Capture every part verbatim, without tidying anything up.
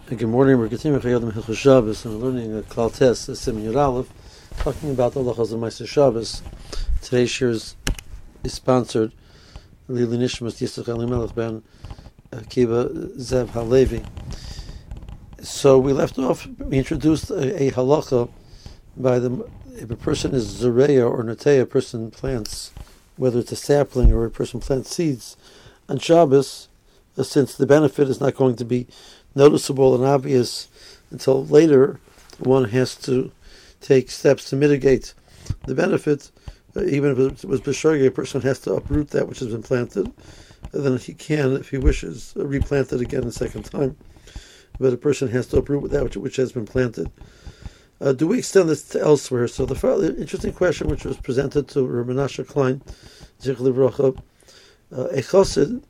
Good morning. We're continuing with Hilchos Shabbos and we're learning a Klal Tes, Siman Yud Aleph, talking about the halachos of Ma'aser Shabbos. Today's shir is sponsored Lili Nishmas Yitzchak Elimelech ben Akiva Zev Halevi. So we left off. We introduced a, a halacha by the if a person is Zereya or Nateya, a person plants, whether it's a sapling or a person plants seeds on Shabbos, uh, since the benefit is not going to be noticeable and obvious until later, one has to take steps to mitigate the benefit. Uh, even if it was b'shogeg, a person has to uproot that which has been planted, and then he can, if he wishes, uh, replant it again a second time. But a person has to uproot that which, which has been planted. Uh, do we extend this to elsewhere? So the, the interesting question which was presented to Rav Menashe Klein, Zich Livrocha, uh, a chassid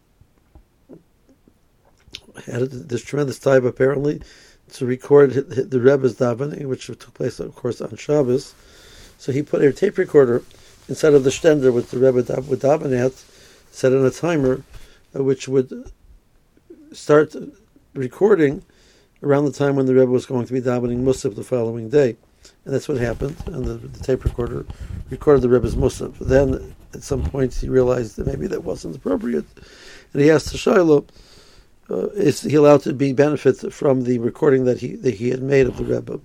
had this tremendous time apparently to record the Rebbe's davening, which took place, of course, on Shabbos. So he put a tape recorder inside of the stender with the Rebbe would daven at, set on a timer, uh, which would start recording around the time when the Rebbe was going to be davening Musaf the following day. And that's what happened. And the, the tape recorder recorded the Rebbe's Musaf. Then, at some point, he realized that maybe that wasn't appropriate. And he asked the Shiloh, Uh, is he allowed to be benefit from the recording that he that he had made of the Rebbe?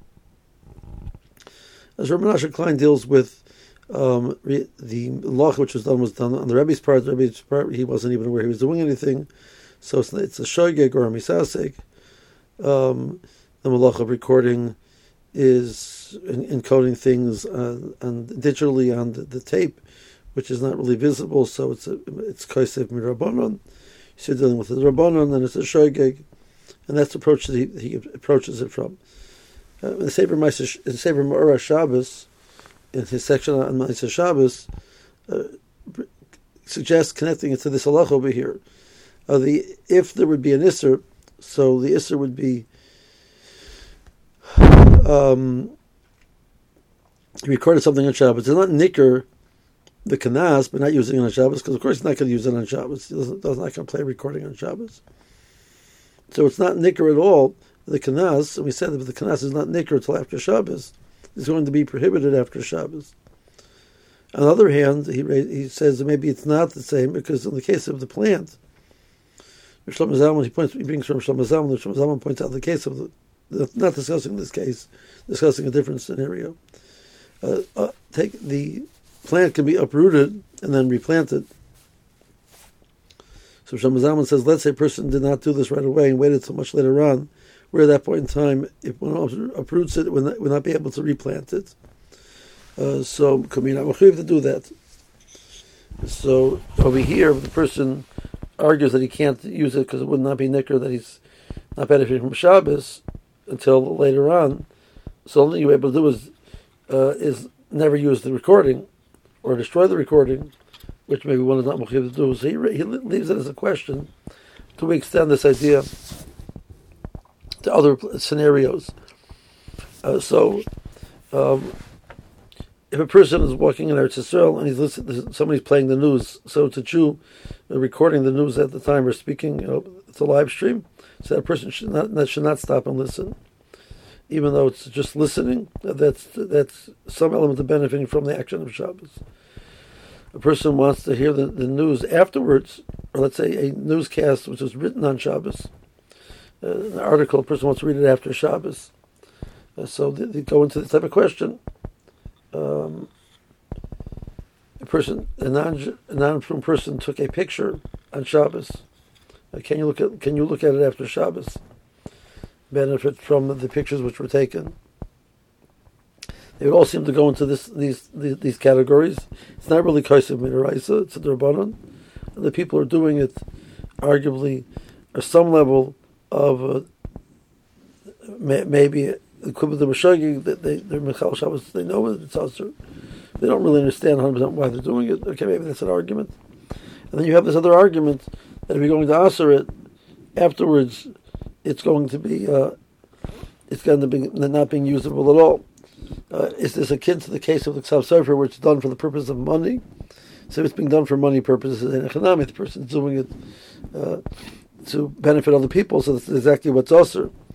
As Rav Menashe Klein deals with um, re, the law which was done was done on the Rebbe's part. The Rebbe's part, he wasn't even aware he was doing anything, so it's, it's a shogeg or a misasek. Um, the malach of recording is in, encoding things uh, and digitally on the, the tape, which is not really visible. So it's a, it's kaisef mirabanon. So dealing with the Rabbanon, and it's a shogeg, and that's the approach that he, he approaches it from. Uh, the Sefer Ma'ora Shabbos, in his section on Ma'aser Shabbos, uh, suggests connecting it to this halach over here. Uh, the if there would be an isser, so the isser would be um, he recorded something on Shabbos. It's not nicker the kanas, but not using it on Shabbos, because of course he's not going to use it on Shabbos. He doesn't, doesn't not going to play recording on Shabbos. So it's not nicker at all. The kanas, and we said that the kanas is not nicker until after Shabbos. It's going to be prohibited after Shabbos. On the other hand, he he says that maybe it's not the same, because in the case of the plant, Shlomo Zalman, he points, he brings from Shlomo Zalman, Shlomo Zalman points out the case of the, the not discussing this case, discussing a different scenario. Uh, uh, take the plant can be uprooted and then replanted. So Shlomo Zalman says, let's say a person did not do this right away and waited till much later on, where at that point in time, if one uproots it, we'll not, we'll not be able to replant it. Uh, so, can we not mechuyev to do that? So, over here, the person argues that he can't use it because it would not be nicker, that he's not benefiting from Shabbos until later on. So, all you're able to do is, uh, is never use the recording, or destroy the recording, which maybe one is not mechuyev to do. So he, he leaves it as a question. Do we extend this idea to other scenarios? Uh, so, um, if a person is walking in Eretz Yisrael and he's listening, somebody's playing the news, so it's a Jew uh, recording the news at the time or speaking, you know, it's a live stream, so that person should not that should not stop and listen. Even though it's just listening, that's that's some element of benefiting from the action of Shabbos. A person wants to hear the, the news afterwards, or let's say a newscast which was written on Shabbos, uh, an article, a person wants to read it after Shabbos. Uh, so they, they go into this type of question. Um, a person, a non a non-frum person took a picture on Shabbos. Uh, can you look at Can you look at it after Shabbos? Benefit from the pictures which were taken. They would all seem to go into this these these, these categories. It's not really kaisef midaraisa, it's a derbanon. And the people who are doing it, arguably, are some level of uh, may, maybe it could be the b'shogeg that they they're mechal Shabbos. They know it's also. They don't really understand one hundred percent why they're doing it. Okay, maybe that's an argument. And then you have this other argument that if you're going to answer it afterwards, it's going to be uh, it's going to be not being usable at all. Uh, is this akin to the case of the Ksav Sofer, where it's done for the purpose of money? So it's being done for money purposes in economic. The person's doing it uh, to benefit other people, so that's exactly what's usher.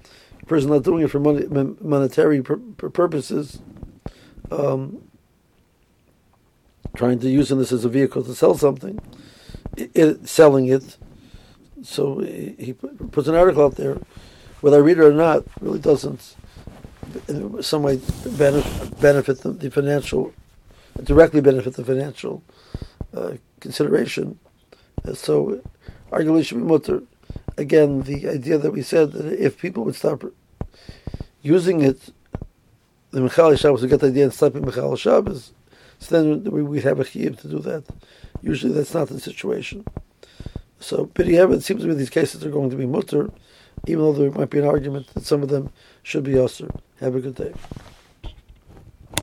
a person not doing it for money, monetary pur- purposes, um, trying to use this as a vehicle to sell something, it, it, selling it. So he, he puts an article out there, whether I read it or not, really doesn't in some way benefit, benefit the, the financial, directly benefit the financial uh, consideration. Uh, so arguably it should be mutter. Again, the idea that we said that if people would stop using it, the Mechal Shabbos would get the idea and stop Mechal Shabbos, so then we would have a chiyuv to do that. Usually that's not the situation. So, but yeah, it seems to me these cases are going to be mutter, even though there might be an argument that some of them should be usher. Have a good day.